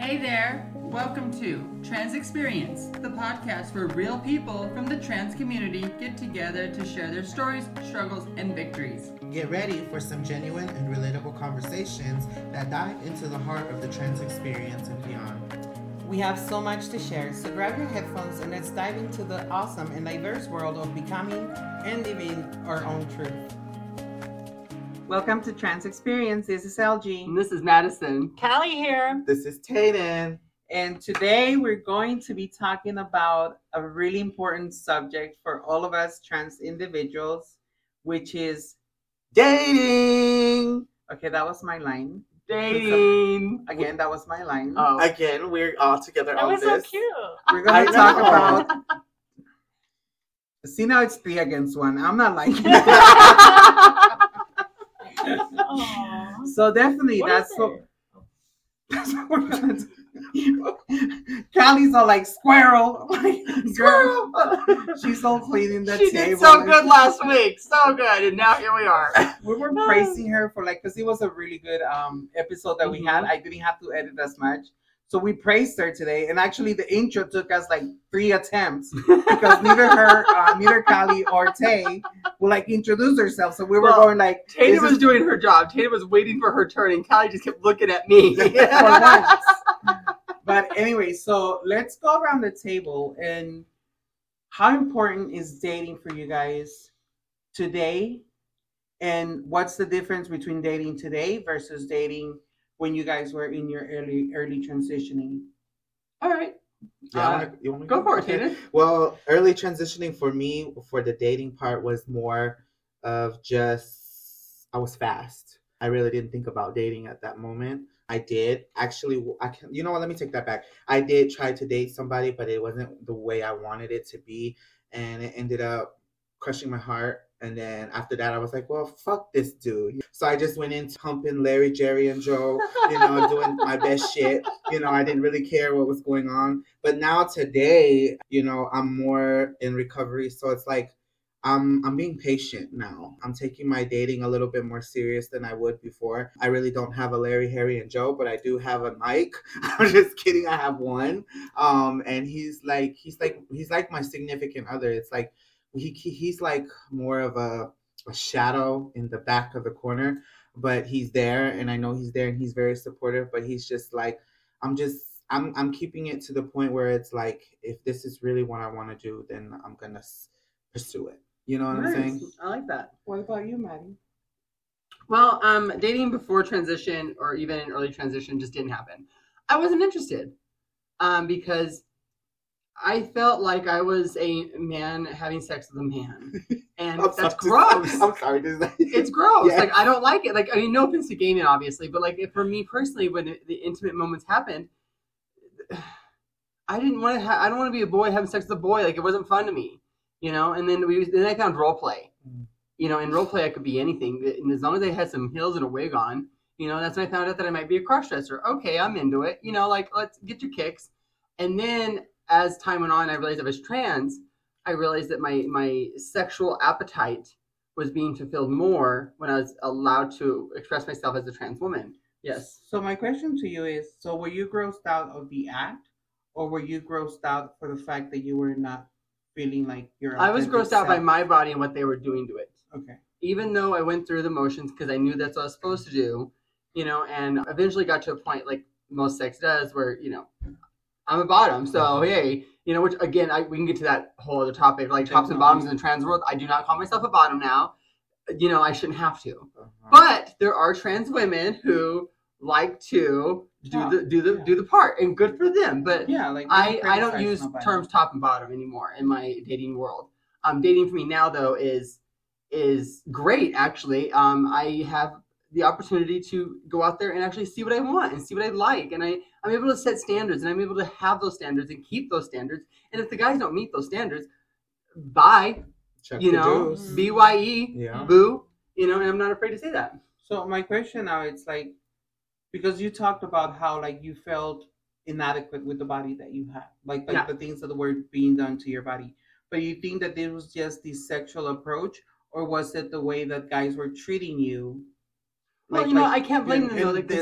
Hey there, welcome to Trans Experience, the podcast where real people from the trans community get together to share their stories, struggles, and victories. Get ready for some genuine and relatable conversations that dive into the heart of the trans experience and beyond. We have so much to share, so grab your headphones and let's dive into the awesome and diverse world of becoming and living our own truth. Welcome to Trans Experience. This is LG. And this is Madison. Callie here. This is Tayden. And today we're going to be talking about a really important subject for all of us trans individuals, which is Dating. okay, that was my line. Dating. Again, that was my line. Oh. Again, we're all together That on was this. so cute. We're going to talk know. about. See, now it's 3 against 1. I'm not liking that. Aww. So definitely, What that's is what. it? That's what we're gonna do. Callie's all like squirrel. Like, girl, she's all cleaning the She table. did so good last week. So good. And now here we are. We were praising her for because it was a really good episode that we had. I didn't have to edit as much. So we praised her today, and actually the intro took us like 3 attempts because neither Callie or Tay will introduce herself. So we were going like, Tatum this was is doing her job. Tatum was waiting for her turn, and Callie just kept looking at me. for once. But anyway, so let's go around the table. And how important is dating for you guys today? And what's the difference between dating today versus dating when you guys were in your early transitioning? All right. You wanna Go for it, Okay. Tatum. Well, early transitioning for me, for the dating part, was more of just, I was fast. I really didn't think about dating at that moment. I did. Actually, you know what, let me take that back. I did try to date somebody, but it wasn't the way I wanted it to be. And it ended up crushing my heart. And then after that, I was like, well, fuck this dude. So I just went into humping Larry, Jerry, and Joe, doing my best shit. I didn't really care what was going on. But now today, I'm more in recovery. So it's like, I'm being patient now. I'm taking my dating a little bit more serious than I would before. I really don't have a Larry, Harry, and Joe, but I do have a Mike. I'm just kidding. I have one. And he's like my significant other. It's like, he's like more of a shadow in the back of the corner, but he's there, and I know he's there, and he's very supportive. But he's just like, I'm keeping it to the point where it's like, if this is really what I want to do, then I'm gonna pursue it. You know what I'm saying? I like that. What about you, Maddie? Well, dating before transition or even in early transition just didn't happen. I wasn't interested because I felt like I was a man having sex with a man, and that's gross. I'm sorry. It's gross. Yeah. I don't like it. No offense to gaming, obviously, but for me personally, when the intimate moments happened, I didn't want to. I don't want to be a boy having sex with a boy. It wasn't fun to me, And then I found role play. In role play I could be anything, and as long as I had some heels and a wig on, that's when I found out that I might be a cross dresser. Okay, I'm into it. Let's get your kicks, and then. As time went on, I realized I was trans. I realized that my sexual appetite was being fulfilled more when I was allowed to express myself as a trans woman. Yes. So my question to you is, so were you grossed out of the act, or were you grossed out for the fact that you were not feeling like your I was grossed out by self? my body and what they were doing to it. Okay. Even though I went through the motions because I knew that's what I was supposed to do, and eventually got to a point like most sex does where, I'm a bottom, so hey, which again, we can get to that whole other topic, tops and bottoms in the trans world. I do not call myself a bottom now. I shouldn't have to. But there are trans women who like to do the part, and good for them. But yeah, I don't use terms top and bottom anymore in my dating world. Dating for me now though is great actually. I have the opportunity to go out there and actually see what I want and see what I like. And I'm able to set standards, and I'm able to have those standards and keep those standards. And if the guys don't meet those standards, bye, Check the juice. BYE, Yeah. boo, and I'm not afraid to say that. So my question now, it's because you talked about how you felt inadequate with the body that you had, Yeah. the things that were being done to your body. But you think that it was just the sexual approach, or was it the way that guys were treating you? Well, I can't blame them though.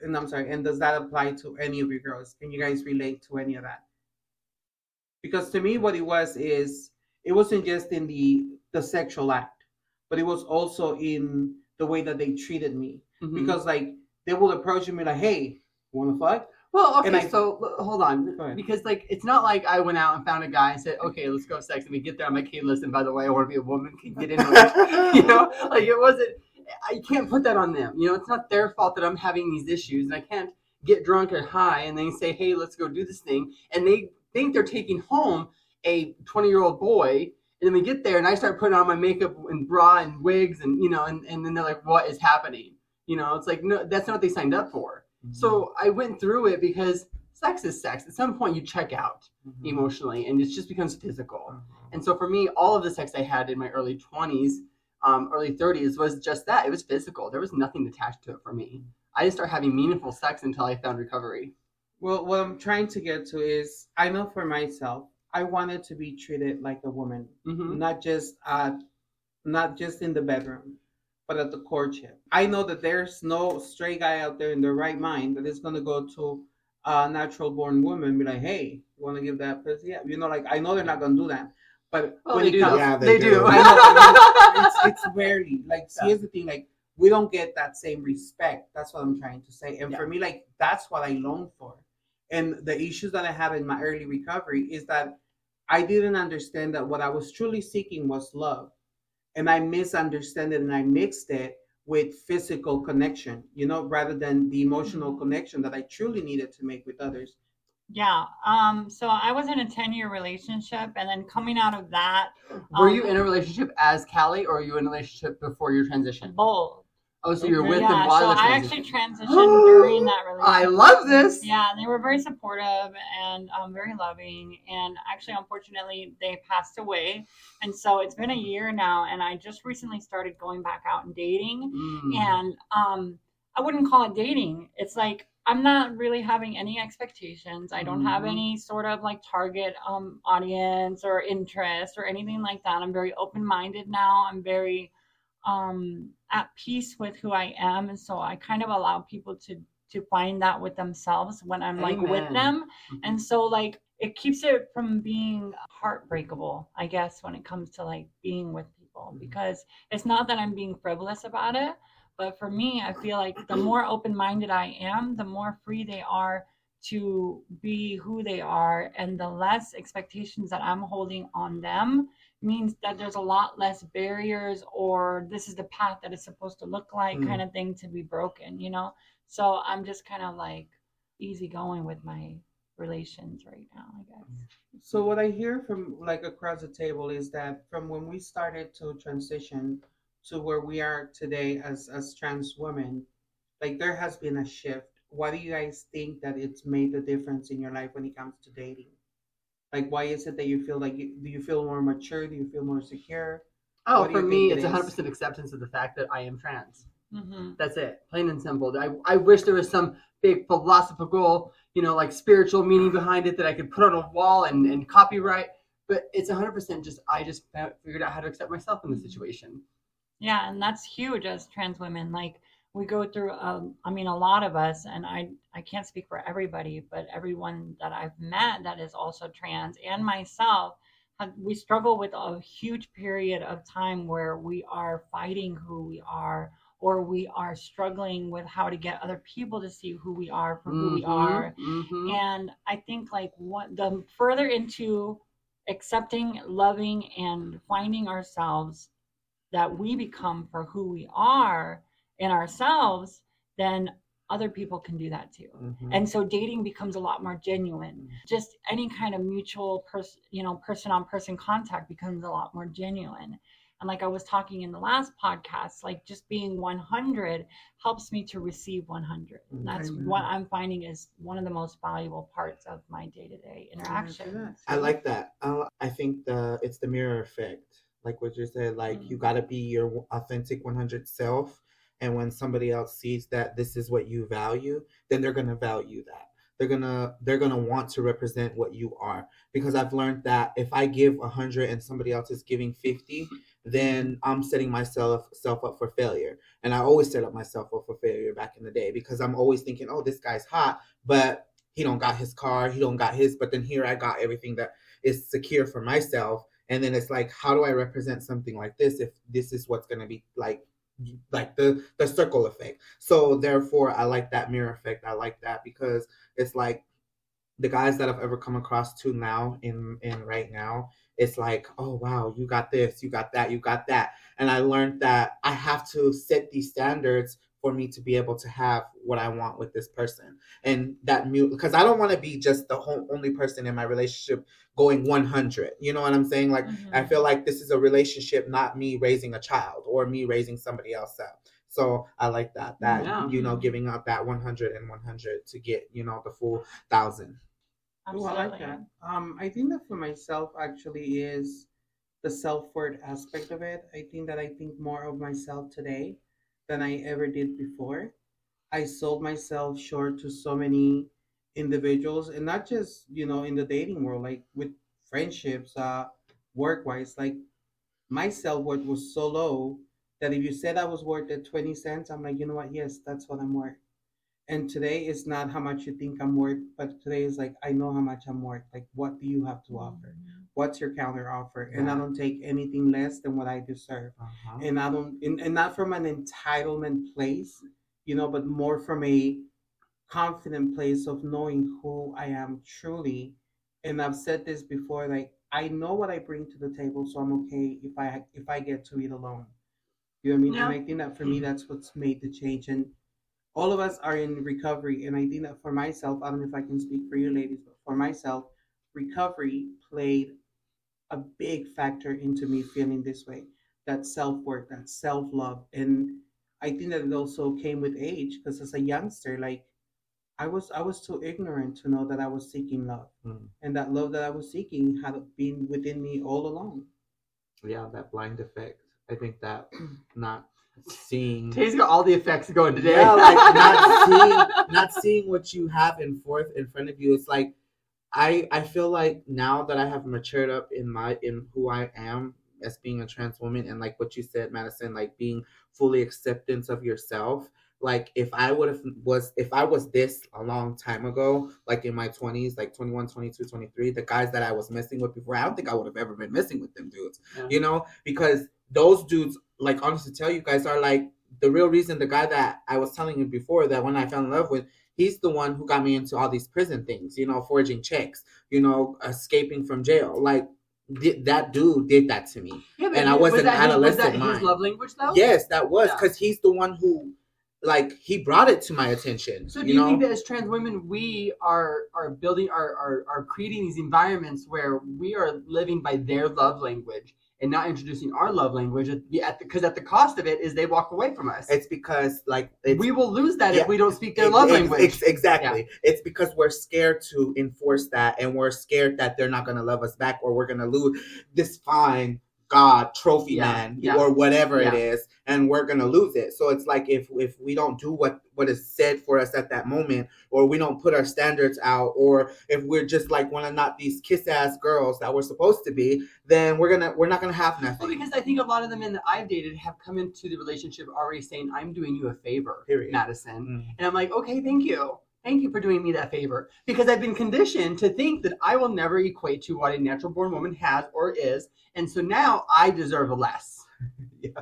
and I'm sorry, and does that apply to any of your girls? Can you guys relate to any of that? Because to me, what it was is it wasn't just in the sexual act, but it was also in the way that they treated me. Mhm. Because like they will approach me like, "Hey, want to fuck?" Well, And okay, so hold on. Go ahead. Because, like, it's not like I went out and found a guy and said, okay, let's go have sex. And we get there, I'm like, hey, listen, by the way, I want to be a woman. Can you get into it? You know? Like, it wasn't, I can't put that on them. You know, it's not their fault that I'm having these issues. And I can't get drunk or high and then say, hey, let's go do this thing. And they think they're taking home a 20-year-old boy. And then we get there and I start putting on my makeup and bra and wigs and, you know, and then they're like, what is happening? You know, it's like, no, that's not what they signed up for. So I went through it because sex is sex. At some point you check out emotionally and it just becomes physical. And so for me, all of the sex I had in my early 20s, early 30s was just that. It was physical. There was nothing attached to it for me. I didn't start having meaningful sex until I found recovery. Well, what I'm trying to get to is I know for myself, I wanted to be treated like a woman, not just in the bedroom, but at the courtship. I know that there's no straight guy out there in their right mind that is going to go to a natural born woman and be like, hey, you want to give that pussy? Yeah. You know, like, I know they're not going to do that. But Well, when they it do. comes, Yeah, They do. I know, it's rarely. Like, here's the thing, like, we don't get that same respect. That's what I'm trying to say. And for me, like, that's what I long for. And the issues that I had in my early recovery is that I didn't understand that what I was truly seeking was love. And I misunderstood it and I mixed it with physical connection, you know, rather than the emotional connection that I truly needed to make with others. Yeah. So I was in a 10-year relationship, and then coming out of that, Were you in a relationship as Callie, or were you in a relationship before your transition? both. Oh, so you were with them Yeah. while So the I transition. actually transitioned during that relationship. I love this. Yeah, and they were very supportive and very loving. And actually, unfortunately, they passed away. And so it's been a year now, and I just recently started going back out and dating. And I wouldn't call it dating. It's like I'm not really having any expectations. I don't have any sort of like target audience or interest or anything like that. I'm very open-minded now. I'm very at peace with who I am, and so I kind of allow people to find that with themselves when I'm like with them. And so like it keeps it from being heartbreakable, I guess, when it comes to like being with people, because it's not that I'm being frivolous about it, but for me, I feel like the more open-minded I am, the more free they are to be who they are, and the less expectations that I'm holding on them means that there's a lot less barriers, or this is the path that it's supposed to look like kind of thing to be broken, you know? So I'm just kind of like easygoing with my relations right now, I guess. So what I hear from like across the table is that from when we started to transition to where we are today as trans women, like there has been a shift. What do you guys think that it's made the difference in your life when it comes to dating? Like, why is it that you feel like, do you feel more mature? Do you feel more secure? Oh, for me, it's 100% acceptance of the fact that I am trans. That's it, plain and simple. I wish there was some big philosophical, you know, like spiritual meaning behind it that I could put on a wall and copyright. But it's 100% just, I just figured out how to accept myself in the situation. Yeah, and that's huge as trans women. Like, we go through, I mean, a lot of us, and I can't speak for everybody, but everyone that I've met that is also trans and myself, we struggle with a huge period of time where we are fighting who we are, or we are struggling with how to get other people to see who we are for who we are. And I think like the further into accepting, loving, and finding ourselves that we become for who we are in ourselves, then other people can do that too. And so dating becomes a lot more genuine. Just any kind of mutual person on person contact becomes a lot more genuine. And like I was talking in the last podcast, like just being 100 helps me to receive 100. And that's what I'm finding is one of the most valuable parts of my day-to-day interaction. I like that. I think it's the mirror effect. Like what you said, like you got to be your authentic 100 self. And when somebody else sees that this is what you value, then they're going to value that. They're going to want to represent what you are. Because I've learned that if I give 100 and somebody else is giving 50, then I'm setting myself up for failure. And I always set up myself up for failure back in the day because I'm always thinking, oh, this guy's hot, but he don't got his car, he don't got his, but then here I got everything that is secure for myself. And then it's like, how do I represent something like this if this is what's going to be like the circle effect? So therefore, I like that mirror effect. I like that because it's like the guys that I've ever come across to now in right now, it's like, oh wow, you got this, you got that, you got that. And I learned that I have to set these standards for me to be able to have what I want with this person. And that because I don't want to be just the only person in my relationship going 100. You know what I'm saying? Like, I feel like this is a relationship, not me raising a child or me raising somebody else up. So I like that, you know, giving up that 100 and 100 to get, you know, the full 1,000. Oh, I like that. I think that for myself actually is the self-worth aspect of it. I think more of myself today than I ever did before. I sold myself short to so many individuals, and not just, you know, in the dating world, like with friendships, work-wise. Like, my self-worth was so low that if you said I was worth at 20 cents, I'm like, you know what? Yes, that's what I'm worth. And today is not how much you think I'm worth, but today is like, I know how much I'm worth. Like, what do you have to offer? What's your counter offer? And I don't take anything less than what I deserve. And I don't, and not from an entitlement place, you know, but more from a confident place of knowing who I am truly. And I've said this before, like, I know what I bring to the table, so I'm okay if I get to eat alone. You know what I mean? Yeah. And I think that for me, that's what's made the change. And all of us are in recovery. And I think that for myself, I don't know if I can speak for you ladies, but for myself, recovery played a big factor into me feeling this way. That self-worth, that self-love. And I think that it also came with age, because as a youngster, like, I was too ignorant to know that I was seeking love. And that love that I was seeking had been within me all along. Yeah, that blind effect. I think that not seeing. Tay's got all the effects going today. Yeah, like not seeing what you have in front of you. It's like I feel like now that I have matured up in who I am as being a trans woman, and like what you said, Madison, like being fully acceptance of yourself. Like if I was this a long time ago, like in my 20s, like 21, 22, 23, the guys that I was messing with before, I don't think I would have ever been messing with them dudes. Yeah. You know, because those dudes, like, honestly tell you guys, are like the real reason. The guy that I was telling you before that when I fell in love with, he's the one who got me into all these prison things, you know, forging checks, you know, escaping from jail. Like, that dude did that to me. Yeah, and I wasn't adolescent. Was that his love language, though? Yes, that was, because he's the one who, like, he brought it to my attention. So do you think that as trans women, we are building, are creating these environments where we are living by their love language and not introducing our love language because at the cost of it is they walk away from us? It's because, like, we will lose that if we don't speak their love language. Exactly. Yeah. It's because we're scared to enforce that, and we're scared that they're not going to love us back, or we're going to lose this fine God trophy man or whatever it is, and we're gonna lose it. So it's like if we don't do what is said for us at that moment, or we don't put our standards out, or if we're just like one of not these kiss ass girls that we're supposed to be, then we're not gonna have nothing. Well, because I think a lot of the men that I've dated have come into the relationship already saying, I'm doing you a favor, period. Madison. And I'm like, okay, thank you. Thank you for doing me that favor, because I've been conditioned to think that I will never equate to what a natural born woman has or is. And so now I deserve less. Yeah.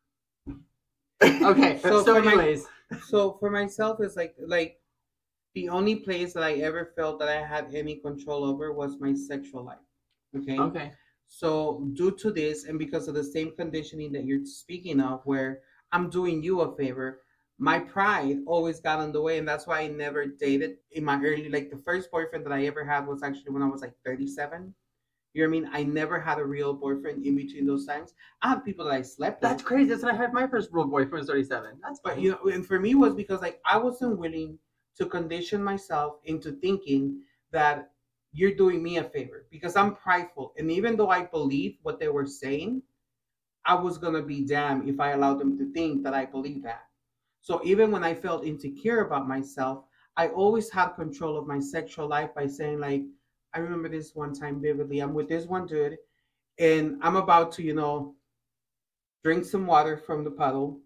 Okay. So anyways. So for myself, it's like the only place that I ever felt that I had any control over was my sexual life. Okay. So due to this, and because of the same conditioning that you're speaking of, where I'm doing you a favor, my pride always got in the way, and that's why I never dated in my early, like, the first boyfriend that I ever had was actually when I was like 37. You know what I mean? I never had a real boyfriend in between those times. I had people that I slept with. That's crazy. That's when I had my first real boyfriend was 37. That's funny. But, you know, and for me it was because, like, I wasn't willing to condition myself into thinking that you're doing me a favor, because I'm prideful. And even though I believed what they were saying, I was going to be damned if I allowed them to think that I believed that. So even when I felt insecure about myself, I always had control of my sexual life by saying, like, I remember this one time vividly. I'm with this one dude, and I'm about to, you know, drink some water from the puddle,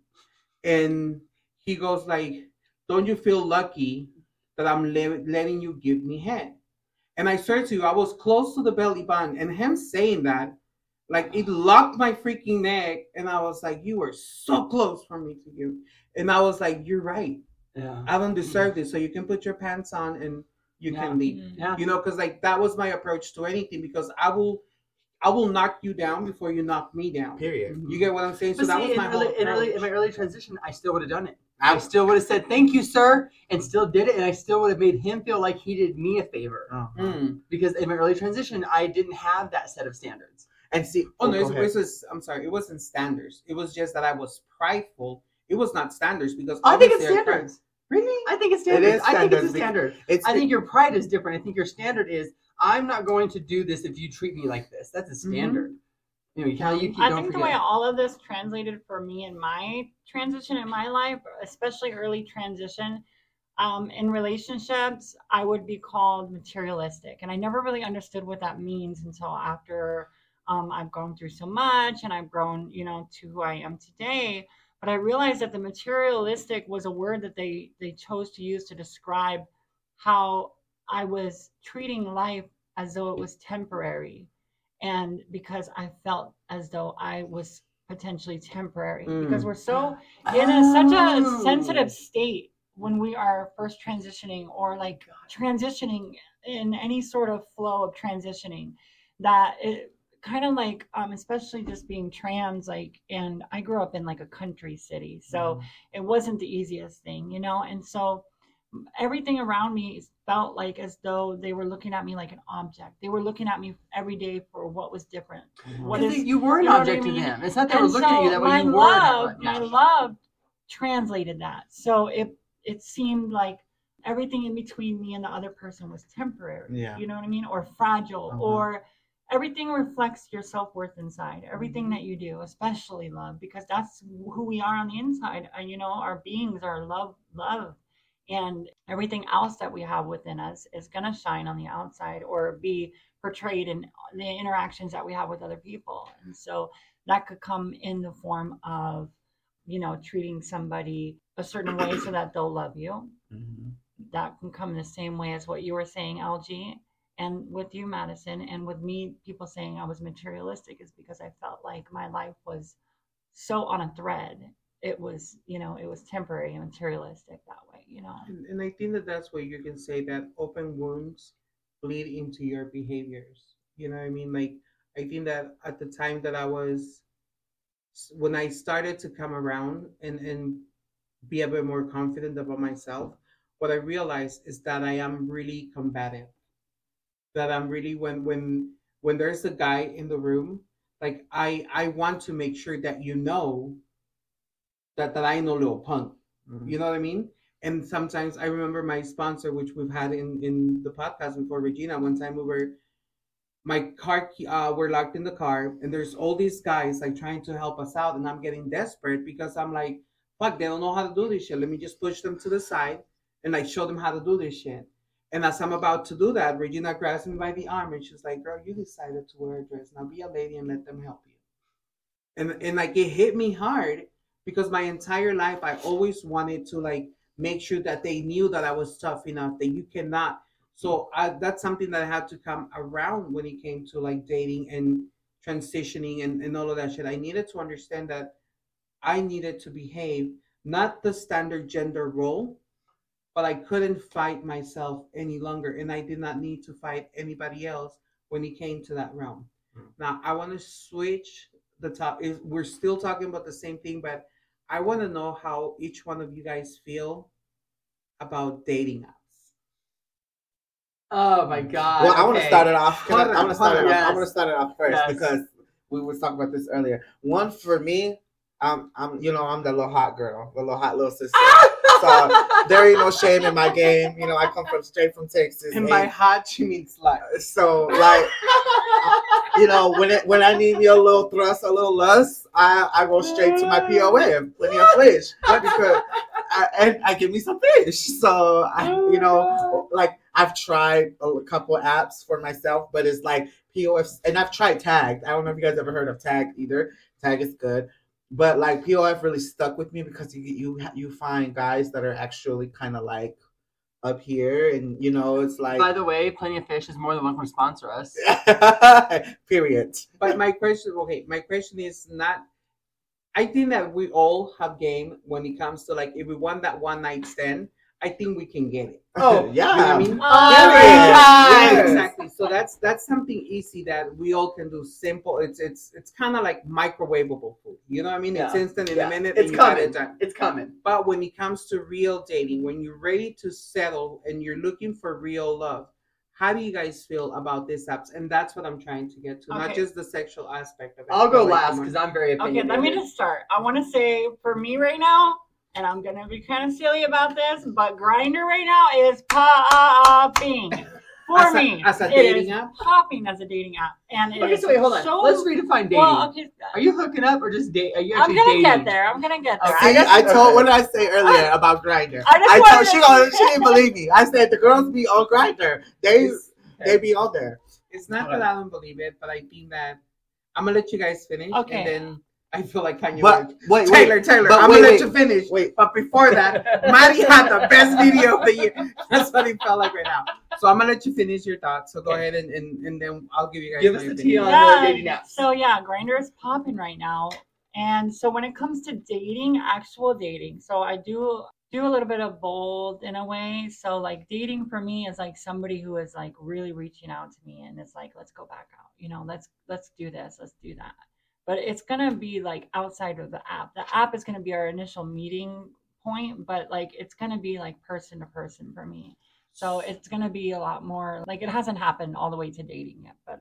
and he goes like, "Don't you feel lucky that I'm letting you give me head?" And I swear to you, I was close to the belly button, and him saying that, like, it locked my freaking neck, and I was like, "You were so close for me to you," and I was like, "You're right. Yeah. I don't deserve this. So you can put your pants on and you can leave." Yeah. You know, because like that was my approach to anything. Because I will knock you down before you knock me down. Period. You get what I'm saying? But So that see, was my whole in approach. my early transition, I still would have done it. I still would have said, "Thank you, sir," and still did it, and I still would have made him feel like he did me a favor. Because in my early transition, I didn't have that set of standards. And see, Oh no, go ahead. I'm sorry, it wasn't standards. It was just that I was prideful. It was not standards because I think it's obviously I cried. standards. Really? I think it's It standards. is I think it's a standards standard. It's I think your pride is different. I think your standard is, I'm not going to do this if you treat me like this. That's a standard. You know, you keep I don't think the forget. way all of this translated for me in my transition in my life, especially early transition, in relationships, I would be called materialistic. And I never really understood what that means until after I've gone through so much and I've grown, you know, to who I am today. But I realized that the materialistic was a word that they chose to use to describe how I was treating life as though it was temporary. And because I felt as though I was potentially temporary, because we're so in such a sensitive state when we are first transitioning or like transitioning in any sort of flow of transitioning, that it kind of like especially just being trans, like, and I grew up in like a country city, so it wasn't the easiest thing, you know. And so everything around me felt like as though they were looking at me like an object. They were looking at me every day for what was different. What Because is you were an you know what object I to mean? them. It's not they were And looking at you so that way. my You were. love, Yeah. my love translated that. So it seemed like everything in between me and the other person was temporary. Yeah. You know what I mean? Or fragile. Or everything reflects your self-worth inside. Everything that you do, especially love, because that's who we are on the inside. You know, our beings are love. And everything else that we have within us is going to shine on the outside or be portrayed in the interactions that we have with other people. And so that could come in the form of, you know, treating somebody a certain way so that they'll love you. That can come the same way as what you were saying, LG, and with you, Madison, and with me, people saying I was materialistic is because I felt like my life was so on a thread. It was, you know, it was temporary and materialistic that way, you know. And I think that that's where you can say that open wounds bleed into your behaviors. You know what I mean? Like, I think that at the time that when I started to come around and be a bit more confident about myself, what I realized is that I am really combative. That I'm really, when there's a guy in the room, like I want to make sure that you know that I know little punk. You know what I mean? And sometimes I remember my sponsor, which we've had in the podcast before, Regina. One time we're locked in the car, and there's all these guys like trying to help us out, and I'm getting desperate because I'm like, fuck, they don't know how to do this shit. Let me just push them to the side and like show them how to do this shit. And as I'm about to do that, Regina grabs me by the arm and she's like, "Girl, you decided to wear a dress. Now be a lady and let them help you." And like it hit me hard because my entire life I always wanted to like make sure that they knew that I was tough enough, that you cannot. So that's something that I had to come around when it came to like dating and transitioning and all of that shit. I needed to understand that I needed to behave not the standard gender role, but I couldn't fight myself any longer, and I did not need to fight anybody else when it came to that realm. Now I want to switch the top. We're still talking about the same thing, but I want to know how each one of you guys feel about dating apps. Oh my God. Well, I want to start it off. I want to start it off. Yes. I want to start it off first Yes. because we were talking about this earlier. One for me, I'm the little hot girl, the little hot little sister. So there ain't no shame in my game. You know, I come straight from Texas. And by hot, she means slut. So like, you know, when I need me a little thrust, a little lust, I go straight to my POA, plenty of fish, because I give me some fish. So you know, like I've tried a couple apps for myself, but it's like POF, and I've tried Tag. I don't know if you guys ever heard of Tag either. Tag is good. But like POF really stuck with me because you find guys that are actually kind of like up here, and it's like. By the way, Plenty of Fish is more than welcome to sponsor us. Period. But my question is not. I think that we all have game when it comes to like if we want that one night stand. I think we can get it. Oh yeah, You know what I mean? Yes. Exactly. So that's something easy that we all can do. Simple. It's kind of like microwavable food. You know what I mean? It's Yeah. instant in a minute. It's and you got coming. it done. It's coming. But when it comes to real dating, when you're ready to settle and you're looking for real love, how do you guys feel about these apps? And that's what I'm trying to get to, not Okay. just the sexual aspect of it. I'll go but like last the because I'm very Okay, opinionated. let me just start. I want to say for me right now, and I'm gonna be kind of silly about this, but Grindr right now is popping for me. as a It dating is app? popping as a dating app, and it Okay, is so wait, hold on. so- Let's redefine dating. Well, okay, Are you hooking up or just date? Are you I'm actually gonna dating? get there. I'm gonna get there. Okay. See, I told. What did I say earlier about Grindr? I just I wanted told to- she didn't believe me. I said the girls be on Grindr. They be on there. It's not that I don't believe it, but I think that I'm gonna let you guys finish, Okay. and then I feel like Kanye But West. wait, Taylor, but I'm wait, gonna let wait. you finish. Wait. But before that, Maddie had the best video of the year. That's what it felt like right now. So I'm gonna let you finish your thoughts. So go Okay. ahead and then I'll give you guys Give my us the opinion. tea on the dating apps. So yeah, Grindr is popping right now, and so when it comes to dating, actual dating, so I do a little bit of both in a way. So like dating for me is like somebody who is like really reaching out to me and it's like, let's go back out, let's do this, let's do that. But it's gonna be like outside of the app. The app is gonna be our initial meeting point, but like it's gonna be like person to person for me. So it's gonna be a lot more like it hasn't happened all the way to dating yet, but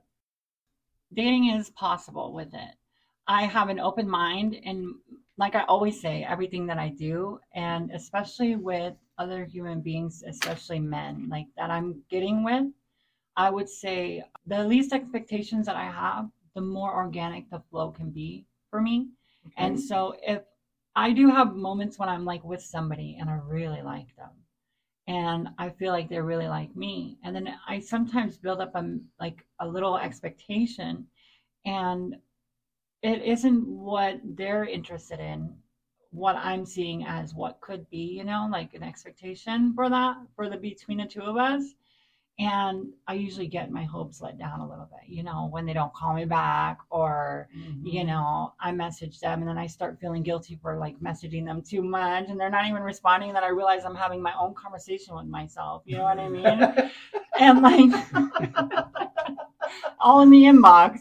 dating is possible with it. I have an open mind, and like I always say, everything that I do, and especially with other human beings, especially men, like that I'm getting with, I would say the least expectations that I have, the more organic the flow can be for me. And so if I do have moments when I'm like with somebody and I really like them and I feel like they really like me, and then I sometimes build up a little expectation, and it isn't what they're interested in, what I'm seeing as what could be, like an expectation for the between the two of us. And I usually get my hopes let down a little bit, when they don't call me back, or, I message them and then I start feeling guilty for like messaging them too much and they're not even responding. And then I realize I'm having my own conversation with myself. You know what I mean? And like all in the inbox.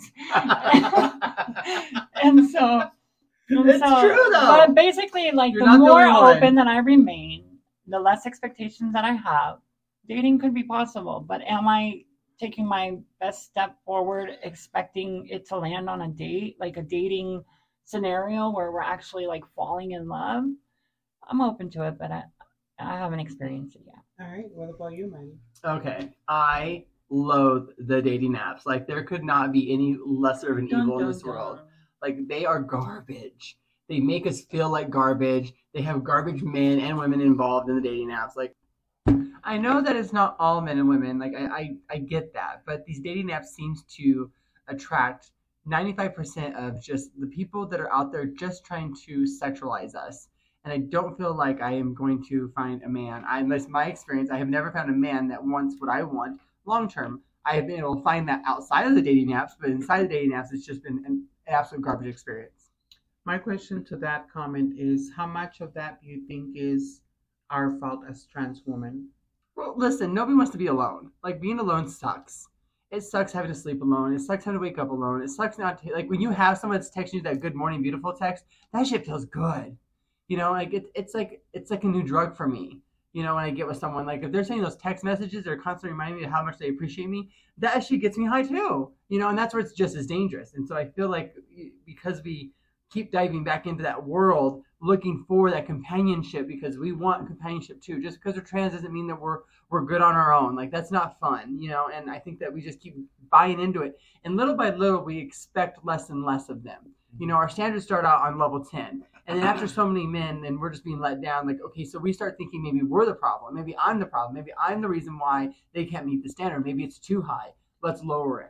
and so It's true, though. But basically, like You're the not the more only one. open that I remain, the less expectations that I have, dating could be possible. But am I taking my best step forward expecting it to land on a date, like a dating scenario where we're actually like falling in love? I'm open to it, but I haven't experienced it yet. All right. What about you, Manny? Okay, I loathe the dating apps. Like there could not be any lesser of an evil in this world. Like they are garbage. They make us feel like garbage. They have garbage men and women involved in the dating apps. Like I know that it's not all men and women. Like I get that, but these dating apps seems to attract 95% of just the people that are out there just trying to sexualize us. And I don't feel like I am going to find a man. Unless my experience, I have never found a man that wants what I want long term. I have been able to find that outside of the dating apps, but inside the dating apps, it's just been an absolute garbage experience. My question to that comment is, how much of that do you think is our fault as trans women? Well, listen, nobody wants to be alone. Like being alone sucks. It sucks having to sleep alone. It sucks having to wake up alone. It sucks not to, like when you have someone that's texting you that good morning beautiful text, that shit feels good. Like it's like a new drug for me. When I get with someone, like if they're sending those text messages, they're constantly reminding me of how much they appreciate me. That shit gets me high too. And that's where it's just as dangerous. And so I feel like because we keep diving back into that world, looking for that companionship because we want companionship too. Just because we're trans doesn't mean that we're good on our own. Like that's not fun, And I think that we just keep buying into it, and little by little we expect less and less of them. Our standards start out on level 10. And then after so many men, then we're just being let down. Like, okay, so we start thinking maybe we're the problem. Maybe I'm the problem. Maybe I'm the reason why they can't meet the standard. Maybe it's too high. Let's lower it.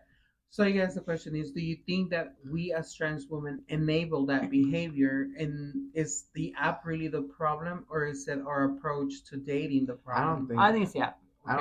So I guess the question is, do you think that we as trans women enable that behavior, and is the app really the problem, or is it our approach to dating the problem? I think it's the app.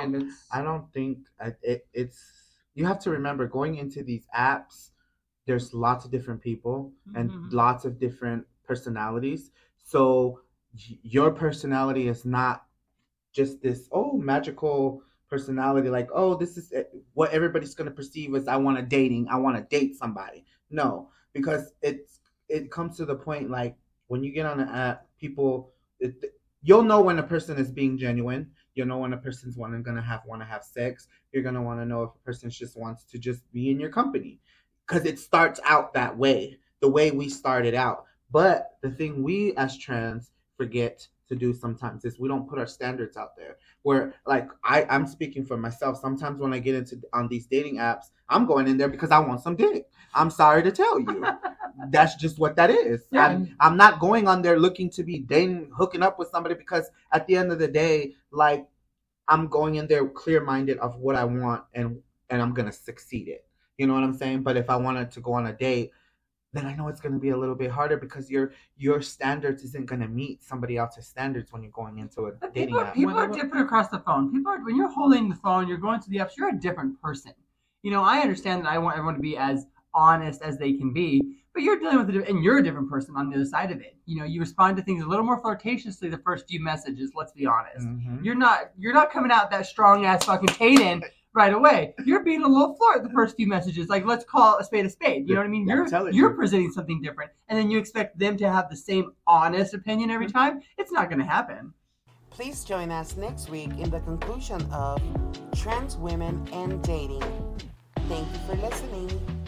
I don't think it's. You have to remember, going into these apps, there's lots of different people and lots of different personalities. So your personality is not just this magical personality, like, this is what everybody's going to perceive as I want to date somebody. No, because it comes to the point, like, when you get on an app, people, you'll know when a person is being genuine. You'll know when a person's want to have sex. You're going to want to know if a person just wants to just be in your company, because it starts out that way, the way we started out. But the thing we as trans forget to do sometimes is we don't put our standards out there. Where, like, I'm speaking for myself. Sometimes when I get on these dating apps, I'm going in there because I want some dick. I'm sorry to tell you. That's just what that is. Yeah. I'm not going on there looking to be dating, hooking up with somebody, because at the end of the day, like, I'm going in there clear-minded of what I want, and I'm going to succeed it. You know what I'm saying? But if I wanted to go on a date, then I know it's going to be a little bit harder, because your standards isn't going to meet somebody else's standards when you're going into a dating app. People are different across the phone. When you're holding the phone, you're going to the apps, you're a different person. You know, I understand that I want everyone to be as honest as they can be, but you're dealing with and you're a different person on the other side of it. You know, you respond to things a little more flirtatiously the first few messages, let's be honest. Mm-hmm. You're not coming out that strong ass fucking Kaden right away. You're being a little flirt the first few messages. Like, let's call a spade a spade. You know what I mean? You're presenting something different, and then you expect them to have the same honest opinion every time. It's not going to happen. Please join us next week in the conclusion of Trans Women and Dating. Thank you for listening.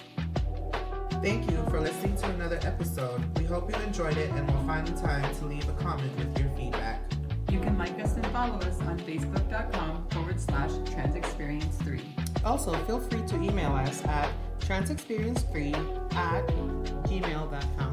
Thank you for listening to another episode. We hope you enjoyed it, and will find the time to leave a comment with your feedback. You can like us and follow us on facebook.com/transexperience3. Also, feel free to email us at transexperience3@gmail.com.